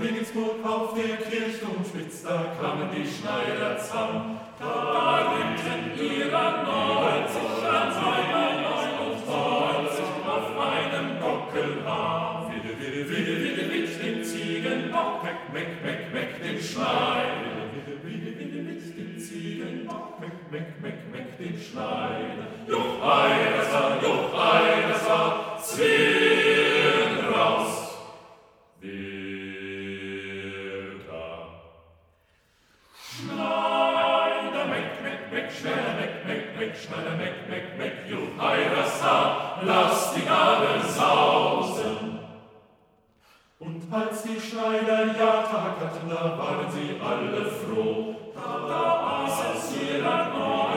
Regensburg auf der Kirchturmspitz, da kamen die Schneider zamm. Da ritten ihrer 90 an seiner 99 auf einem Gockelhahn. Wille, mit dem Ziegenbock, meck, den Schneider. Wille, mit dem Ziegenbock, meck, den Schneider. Juch, einer sah, Zwirn raus. Wer da? Schneider, meck, Schneider, meck, juch, einer sah, lass die Gabel sausen. Und als die Schneider Jagdtag hatten, da waren sie alle froh. Da aßen sie ihrer